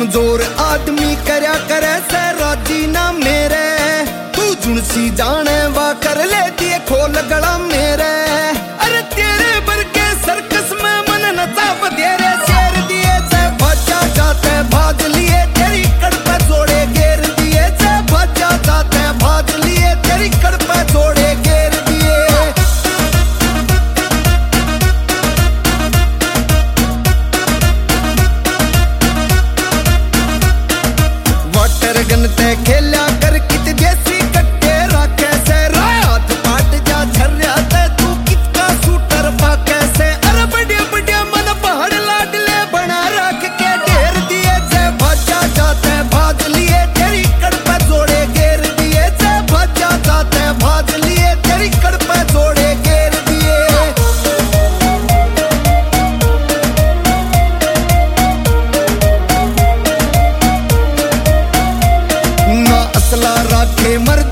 कमजोर आदमी करया करे से राजी ना मेरे, तू जुनसी जाने वा कर ले दिए खोल गला मेरे। अरे तेरे बरके सर्कस में मन नचा बधेरे शेर दिए से भाजा जाते भाग लिए तेरी कड़ पे जोड़े घेर दिए से भाजा जाते भाग लिए तेरी कड़ पे जोड़े घेर दिए। वाटर गन ते खेला कर कित देसी कट्टे राखे से रात पाट जा झर्या ते तू कितना शूटर पाके से। अरे बढ़िया बढ़िया मन पहाड़ लाडले बना रख के ढेर दिए से भाजा जाते भाग लिए तेरी कड़ पे जोड़े घेर दिए से भाजा जाते भाग लिए तेरी कड़ पे जोड़े घेर दिए। ना असला राखे मर